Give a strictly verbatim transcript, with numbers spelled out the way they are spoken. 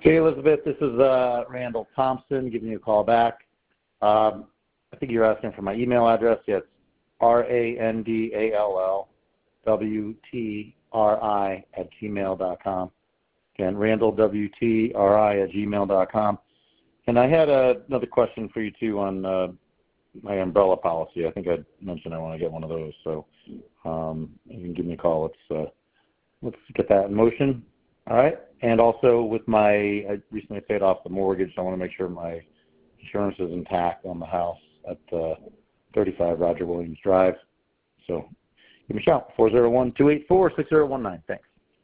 Hey, Elizabeth, this is uh, Randall Thompson giving you a call back. Um, I think you're asking for my email address. Yes, R A N D A L L W T R I at gmail dot com. Again, Randall W T R I at gmail dot com. And I had uh, another question for you, too, on uh, my umbrella policy. I think I mentioned I want to get one of those. So um, you can give me a call. Let's, uh, let's get that in motion. All right. And also with my, I recently paid off the mortgage. So I want to make sure my insurance is intact on the house at uh, thirty-five Roger Williams Drive. So give me a shout, four oh one, two eight four, six oh one nine. Thanks.